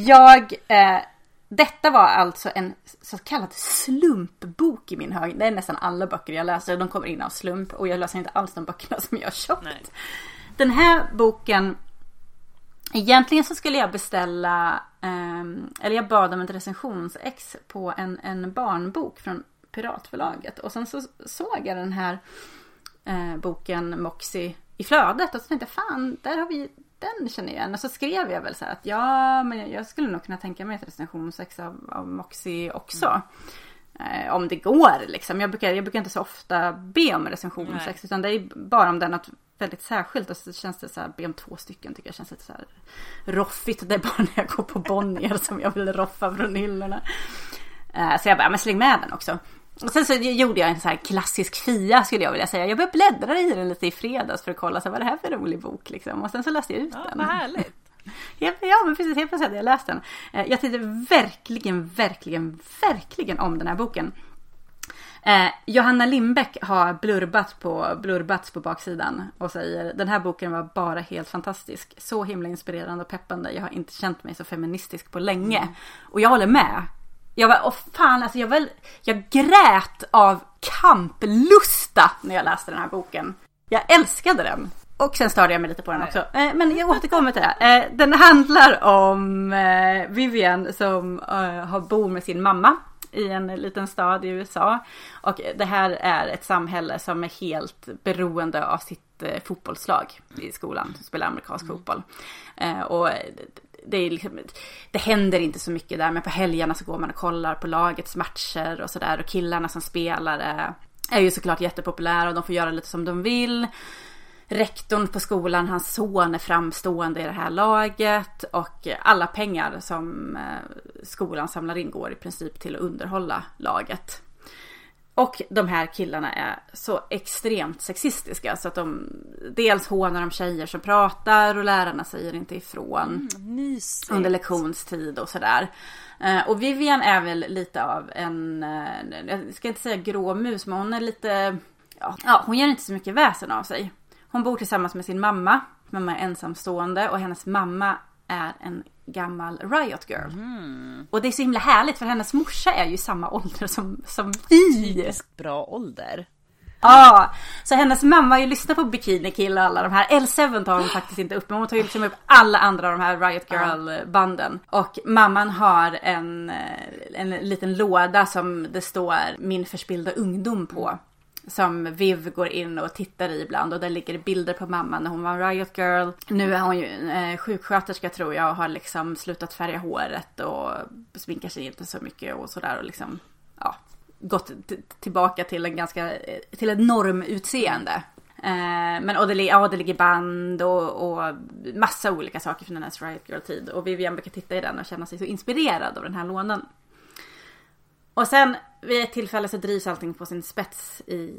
Speaker 4: Detta var alltså en så kallad slumpbok i min hög. Det är nästan alla böcker jag läser. De kommer in av slump. Och jag läser inte alls de böckerna som jag har köpt. Nej. Den här boken... Egentligen så skulle jag beställa... eller jag bad om ett recensionsex på en barnbok från Piratförlaget. Och sen så såg jag den här boken Moxie i flödet. Och så tänkte jag, fan, där har vi... Den känner jag igen. Och så skrev jag väl så här att men jag skulle nog kunna tänka mig ett recensionsex av Moxie också. Om det går liksom. Jag brukar inte så ofta be om recensionsex. Utan det är bara om den är väldigt särskilt. Och så känns det så här, be om 2 stycken tycker jag känns lite så här roffigt. Det är bara när jag går på Bonnier som jag vill roffa från hyllorna. Så jag bara, men släng med den också. Och sen så gjorde jag en så här klassisk fia skulle jag vilja säga. Jag började bläddra i den lite i fredags för att kolla så vad är det här för rolig bok liksom. Och sen så läste jag ut den.
Speaker 5: Vad härligt.
Speaker 4: Ja, men precis, helt plötsligt jag läste den. Jag tyckte verkligen om den här boken. Johanna Lindbäck har blurbats på baksidan och säger: den här boken var bara helt fantastisk. Så himla inspirerande och peppande. Jag har inte känt mig så feministisk på länge. Och jag håller med. Jag grät av kamplusta när jag läste den här boken. Jag älskade den. Och sen störde jag mig lite på den också. Men jag återkommer till det. Den handlar om Vivian som bor med sin mamma i en liten stad i USA. Och det här är ett samhälle som är helt beroende av sitt fotbollslag i skolan. Som spelar amerikansk fotboll. Och det är liksom, det händer inte så mycket där, men på helgerna så går man och kollar på lagets matcher och sådär. Och killarna som spelar är ju såklart jättepopulära och de får göra lite som de vill. Rektorn på skolan, hans son är framstående i det här laget och alla pengar som skolan samlar in går i princip till att underhålla laget. Och de här killarna är så extremt sexistiska så att de dels hånar de tjejer som pratar och lärarna säger inte ifrån under lektionstid och sådär. Och Vivian är väl lite av en, jag ska inte säga gråmus, men hon är lite, hon gör inte så mycket väsen av sig. Hon bor tillsammans med sin mamma. Mamma är ensamstående och hennes mamma är en gammal riot girl. Och det är så himla härligt för hennes morsa är ju samma ålder som vi.
Speaker 5: Typiskt bra ålder.
Speaker 4: Ja, så hennes mamma har ju lyssnat på Bikini Kill och alla de här. L7 tar hon faktiskt inte upp, men hon tar ju liksom upp alla andra av de här Riot Girl-banden. Och mamman har en liten låda som det står min förspillda ungdom på. Som Viv går in och tittar i ibland. Och där ligger bilder på mamman när hon var Riot Girl. Nu är hon ju sjuksköterska tror jag. Och har liksom slutat färga håret. Och sminkar sig inte så mycket och sådär. Och liksom, gått tillbaka till till ett normutseende. Men det ligger band och massa olika saker från hennes Riot Girl-tid. Och Vivian brukar titta i den och känna sig så inspirerad av den här lådan. Och sen vid ett tillfälle så drivs allting på sin spets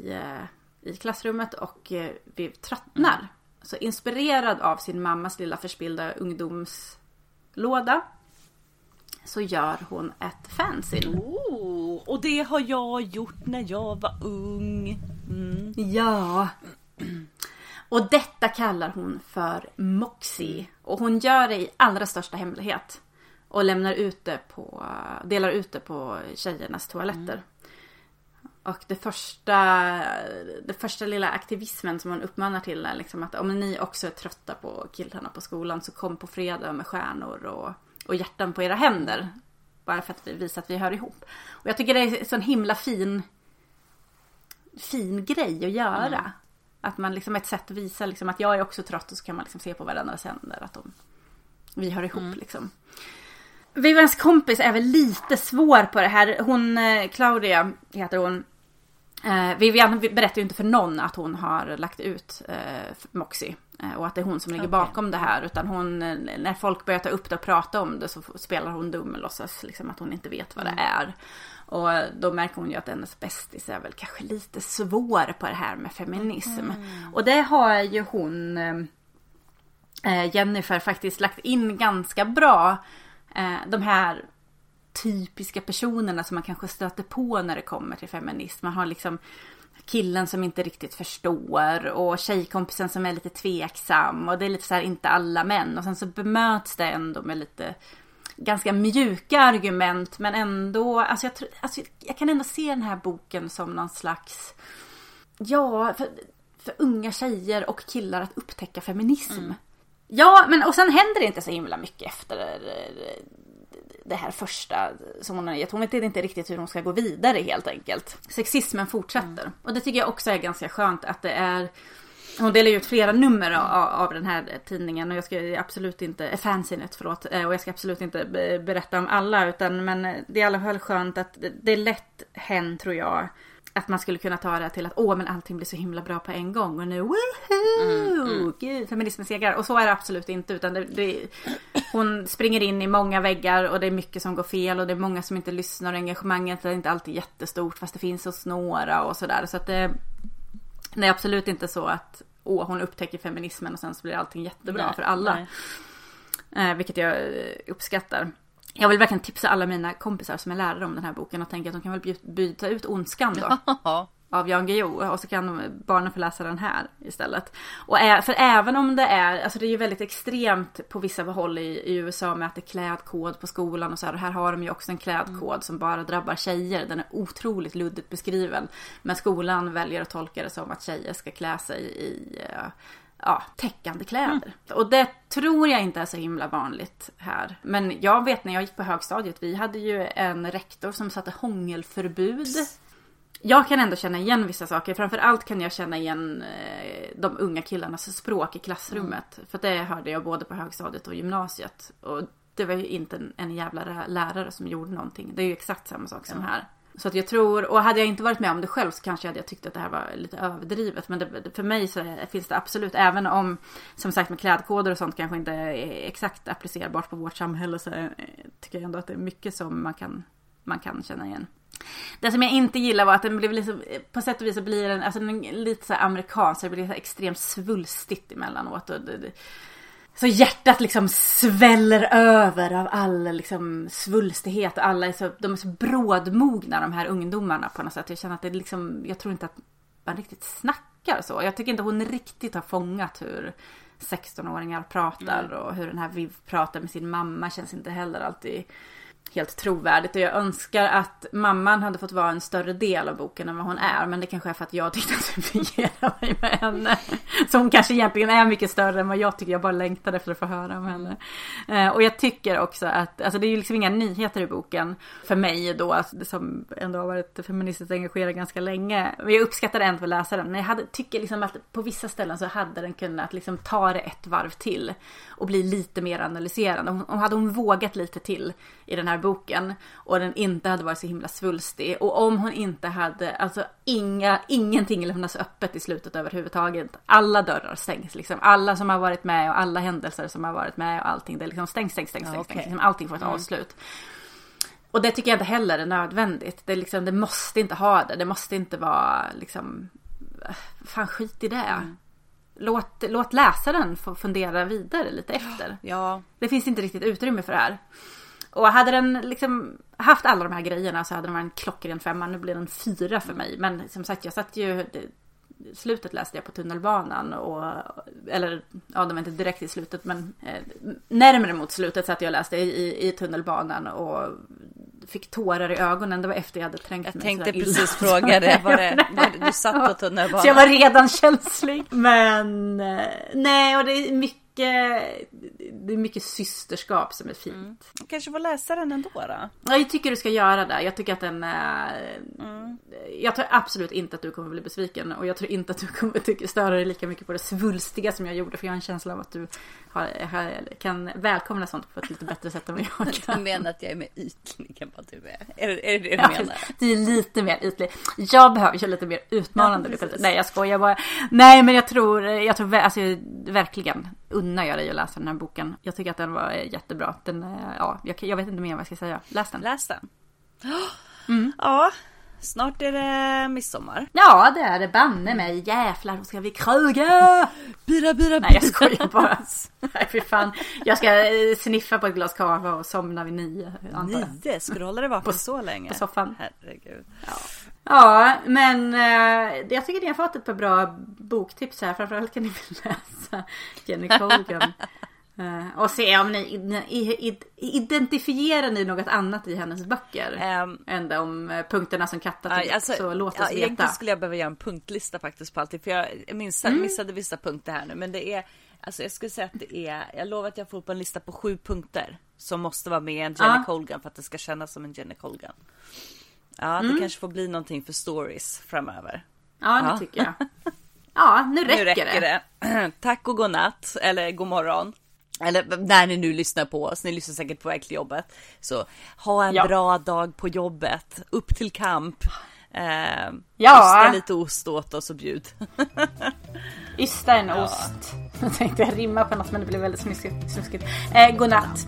Speaker 4: i klassrummet och vi tröttnar. Så inspirerad av sin mammas lilla förspillda ungdomslåda så gör hon ett fanzine.
Speaker 5: Och det har jag gjort när jag var ung.
Speaker 4: Ja. Och detta kallar hon för Moxie. Och hon gör det i allra största hemlighet. Och delar ut det på tjejernas toaletter. Och det första lilla aktivismen som hon uppmanar till är liksom att om ni också är trötta på killarna på skolan så kom på fredag med stjärnor och hjärtan på era händer. Bara för att vi visar att vi hör ihop. Och jag tycker det är en sån himla fin grej att göra. Att man liksom ett sätt att visa liksom att jag är också trött och så kan man liksom se på varandras händer att vi hör ihop liksom. Vivians kompis är väl lite svår på det här. Hon, Claudia heter hon. Vivian berättar ju inte för någon att hon har lagt ut Moxie. Och att det är hon som ligger bakom det här. Utan hon, när folk börjar ta upp det och prata om det så spelar hon dum och låtsas liksom att hon inte vet vad det är. Och då märker hon ju att hennes bästis är väl kanske lite svår på det här med feminism. Och det har ju hon, Jennifer, faktiskt lagt in ganska bra. De här typiska personerna som man kanske stöter på när det kommer till feminism. Man har liksom killen som inte riktigt förstår och tjejkompisen som är lite tveksam och det är lite så här inte alla män. Och sen så bemöts det ändå med lite ganska mjuka argument men ändå, jag kan ändå se den här boken som någon slags, för unga tjejer och killar att upptäcka feminism. Ja, men och sen händer det inte så himla mycket efter det här första som hon har gett. Hon vet inte riktigt hur hon ska gå vidare helt enkelt. Sexismen fortsätter. Och det tycker jag också är ganska skönt att det är. Hon delar ut flera nummer av den här tidningen och jag ska absolut inte, fanzinet förlåt, och jag ska absolut inte berätta om alla men det är i alla fall skönt att det är lätt hänt tror jag att man skulle kunna ta det till att men allting blir så himla bra på en gång och nu woohoo, gud, feminismen segrar. Och så är det absolut inte utan hon springer in i många väggar och det är mycket som går fel och det är många som inte lyssnar och engagemanget är inte alltid jättestort fast det finns hos några och sådär. Så att det är absolut inte så att hon upptäcker feminismen och sen så blir allting jättebra för alla. Vilket jag uppskattar. Jag vill verkligen tipsa alla mina kompisar som är lärare om den här boken och tänker att de kan väl byta ut Ondskan då. Av Jan Guillou, och så kan barnen få läsa den här istället. Och för även om det är, alltså det är ju väldigt extremt på vissa håll i USA med att det är klädkod på skolan och så här har de ju också en klädkod som bara drabbar tjejer. Den är otroligt luddigt beskriven, men skolan väljer att tolka det som att tjejer ska klä sig i täckande kläder. Och det tror jag inte är så himla vanligt här. Men jag vet när jag gick på högstadiet, vi hade ju en rektor som satte hångelförbud. Jag kan ändå känna igen vissa saker. Framförallt kan jag känna igen de unga killarnas språk i klassrummet. För det hörde jag både på högstadiet och gymnasiet. Och det var ju inte en jävla lärare som gjorde någonting. Det är ju exakt samma sak som här. Så att jag tror, och hade jag inte varit med om det själv så kanske hade jag tyckt att det här var lite överdrivet. Men för mig så finns det absolut, även om som sagt med klädkoder och sånt kanske inte är exakt applicerbart på vårt samhälle, så tycker jag ändå att det är mycket som man kan känna igen. Det som jag inte gillar var att den blev liksom, på sätt och vis så blir den, alltså den lite så här amerikansk, så det blir så extremt svulstigt emellanåt och så hjärtat liksom sväller över av all liksom svulstighet. Alla de är så brådmogna, de här ungdomarna på något sätt. Jag känner att det liksom, jag tror inte att man riktigt snackar så. Jag tycker inte hon riktigt har fångat hur 16-åringar pratar och hur den här Viv pratar med sin mamma känns inte heller alltid helt trovärdigt. Och jag önskar att mamman hade fått vara en större del av boken än vad hon är. Men det kanske är för att jag tyckte att jag fungerade mig med henne. Så hon kanske egentligen är mycket större än vad jag tycker. Jag bara längtade efter att få höra om henne. Och jag tycker också att, alltså det är ju liksom inga nyheter i boken för mig då, alltså, som ändå har varit feministiskt engagerad ganska länge. Men jag uppskattade ändå att läsa den. Men jag tycker liksom att på vissa ställen så hade den kunnat liksom ta det ett varv till och bli lite mer analyserande. Och hade hon vågat lite till i den här boken och den inte hade varit så himla svulstig, och om hon inte hade, alltså ingenting lämnas öppet i slutet överhuvudtaget, alla dörrar stängs liksom, alla som har varit med och alla händelser som har varit med och allting, det är liksom stängs. Liksom, allting får ett avslut. Och det tycker jag inte heller är nödvändigt. Det är liksom, det måste inte ha det måste inte vara liksom, fan skit i det. Låt läsaren få fundera vidare lite efter.
Speaker 5: Ja.
Speaker 4: Det finns inte riktigt utrymme för det här. Och hade den liksom haft alla de här grejerna så hade den varit en klockren 5. Nu blir den 4 för mig. Men som sagt, jag satt ju... Slutet läste jag på tunnelbanan. Eller, ja, det var inte direkt i slutet. Men närmare mot slutet satt jag och läste i tunnelbanan. Och fick tårar i ögonen. Det var efter jag hade trängt mig.
Speaker 5: Jag tänkte precis fråga det. Var du satt på tunnelbanan?
Speaker 4: Så jag var redan känslig. Men nej, och det är mycket systerskap som är fint.
Speaker 5: Kanske får läsa den ändå då?
Speaker 4: Ja, jag tycker du ska göra det. Jag tycker att den jag tror absolut inte att du kommer bli besviken. Och jag tror inte att du kommer störa dig lika mycket på det svulstiga som jag gjorde. För jag har en känsla av att du kan välkomna sånt på ett lite bättre sätt än vad jag kan.
Speaker 5: Du menar att jag är mer ytlig än vad du är? Är det du menar?
Speaker 4: Det är lite mer ytlig. Jag behöver ju lite mer utmanande. Ja, nej, jag skojar bara. Nej, men jag tror alltså, verkligen unnar jag dig att läsa den här boken. Jag tycker att den var jättebra. Jag vet inte mer vad jag ska säga. Läs den.
Speaker 5: Ja, snart är det midsommar.
Speaker 4: Ja, det är det. Banne mig. Jävlar, då ska vi kruga.
Speaker 5: Bira.
Speaker 4: Nej, jag skojar bara. Nej, för fan. Jag ska sniffa på ett glas kava och somna vid 9.
Speaker 5: 9? Ska du hålla dig vaken så länge?
Speaker 4: På soffan.
Speaker 5: Herregud.
Speaker 4: Ja, men jag tycker ni har fått ett par bra boktips här. Framförallt kan ni läsa Jenny Colgan. Och se om ni identifierar ni något annat i hennes böcker än de punkterna som Katta tycker.
Speaker 5: Alltså,
Speaker 4: så låt oss veta.
Speaker 5: Egentligen skulle jag behöva göra en punktlista faktiskt på allting. För jag missade vissa punkter här nu. Men det är, alltså jag skulle säga att det är, jag lovar att jag får på en lista på 7 punkter som måste vara med en Jenny Colgan för att det ska kännas som en Jenny Colgan. Ja, det kanske får bli någonting för stories framöver.
Speaker 4: Ja, det tycker jag. Ja, nu räcker det.
Speaker 5: Tack och godnatt, eller god morgon. Eller när ni nu lyssnar på oss. Ni lyssnar säkert på väg till jobbet. Så ha en bra dag på jobbet. Upp till kamp. Ysta lite ost åt oss och bjud.
Speaker 4: Ysta en ost. Jag tänkte jag rimma på något, men det blev väldigt snuskigt. Godnatt.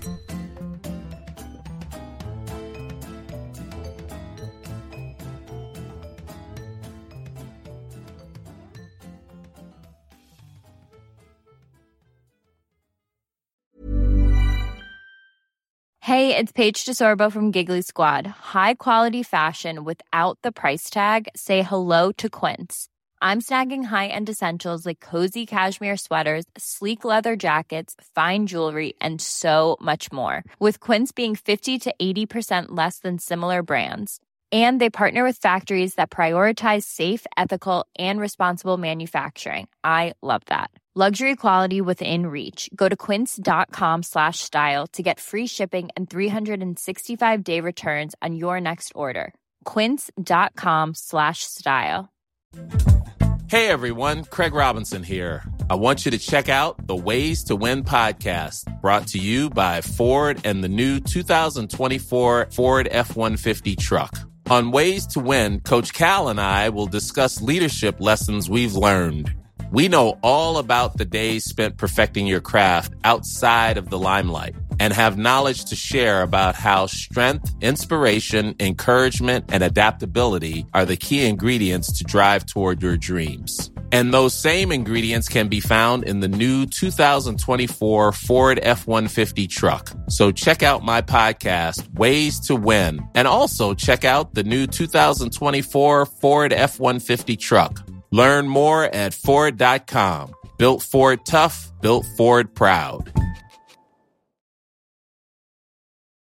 Speaker 8: Hey, it's Paige DeSorbo from Giggly Squad. High quality fashion without the price tag. Say hello to Quince. I'm snagging high-end essentials like cozy cashmere sweaters, sleek leather jackets, fine jewelry, and so much more. With Quince being 50 to 80% less than similar brands. And they partner with factories that prioritize safe, ethical, and responsible manufacturing. I love that. Luxury quality within reach. Go to quince.com/style to get free shipping and 365-day returns on your next order. Quince.com/style.
Speaker 10: Hey everyone, Craig Robinson here. I want you to check out the Ways to Win podcast, brought to you by Ford and the new 2024 Ford F-150 truck. On Ways to Win, Coach Cal and I will discuss leadership lessons we've learned. We know all about the days spent perfecting your craft outside of the limelight and have knowledge to share about how strength, inspiration, encouragement, and adaptability are the key ingredients to drive toward your dreams. And those same ingredients can be found in the new 2024 Ford F-150 truck. So check out my podcast, Ways to Win, and also check out the new 2024 Ford F-150 truck. Learn more at Ford.com. Built Ford tough, built Ford proud.